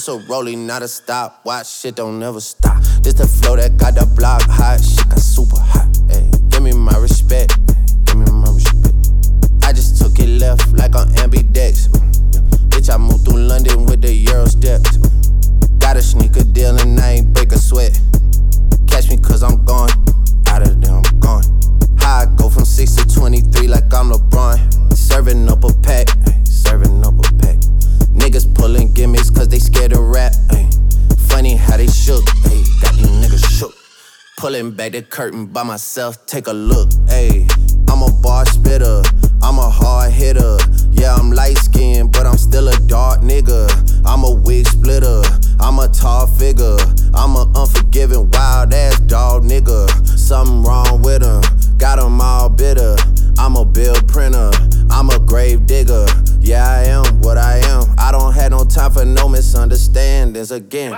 This a rolling, not a stop. Watch, shit don't never stop. This the flow that got the block hot. Shit got super hot. Ay, give me my respect. Give me my respect. I just took it left like on ambidex. Bitch, I moved through London with the Euro steps. Got a sneaker deal and I ain't break a sweat. Catch me cause I'm gone. Out of there, I'm gone. How I go from 6 to 23 like I'm LeBron. Serving up a pack. Serving up a pack. Niggas pulling gimmicks cause they scared to rap. Ay. Funny how they shook. Ay. Got these niggas shook. Pulling back the curtain by myself, take a look. Ay. I'm a bar spitter. I'm a hard hitter. Yeah, I'm light skinned, but I'm still a dark nigga. I'm a wig splitter. I'm a tall figure. I'm a unforgiving, wild ass dog nigga. Something wrong with him. Got him all bitter. I'm a bill printer. I'm a grave digger. Yeah, I am what I am. I don't have no time for no misunderstandings again.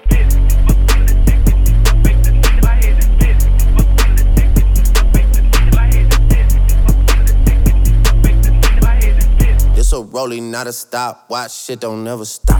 This a rolling, not a stop. Watch, shit don't never stop.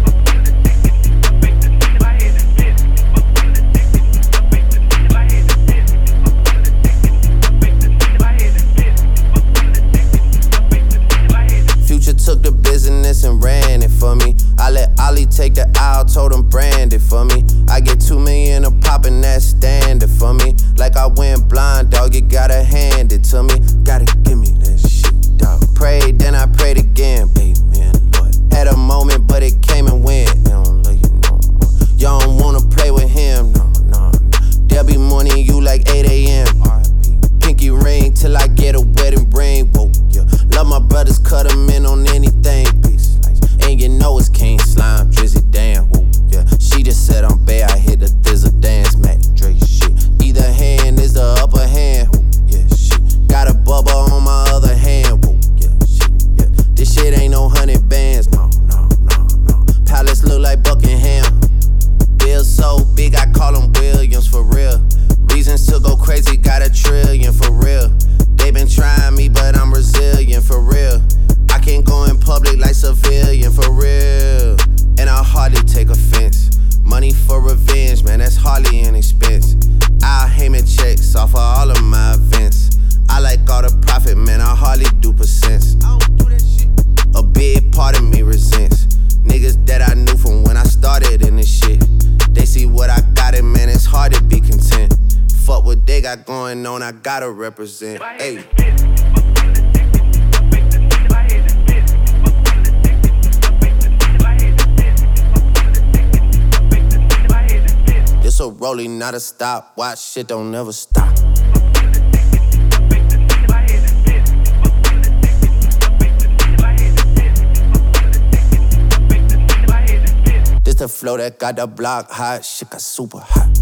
Took the business and ran it for me. I let Ollie take the aisle, told him brand it for me. I get 2 million a pop and that's standard for me. Like I went blind, dog, you gotta hand it to me. Gotta give me that shit, dog. Prayed, then I prayed again. Amen, Lord. Had a moment, but it came and went. They don't love you no more. Y'all don't wanna play with him, no. They'll be mourning you like 8 a.m. Pinky ring till I get a wedding ring. Whoa, yeah. Love my brothers, cut them in on anything. Peace, and you know it's King Slime, Drizzy, damn. Whoa, yeah. She just said I'm bad, I hit the thizzle dance, Mac Dre shit. Either hand is the upper hand. Whoa, yeah, shit. Got a bubba on my other hand. Whoa, yeah, shit, yeah. This shit ain't no 100 bands, no. Palace look like Buckingham. Bill so big, I call him Williams for real. Reasons to go crazy, got a trillion for real. They been trying me, but I'm resilient for real. I can't go in public like civilian for real. And I hardly take offense. Money for revenge, man, that's hardly an expense. I'll Heyman checks off of all of my events. I like all the profit, man, I hardly do percents. I don't do that shit. A big part of me resents niggas that I knew from when I started in this shit. They see what I got and man, it's hard to be content. Fuck what they got going on, I gotta represent. Hey. This a rolling, not a stop. Watch, shit don't never stop. This the flow that got the block hot. Shit got super hot.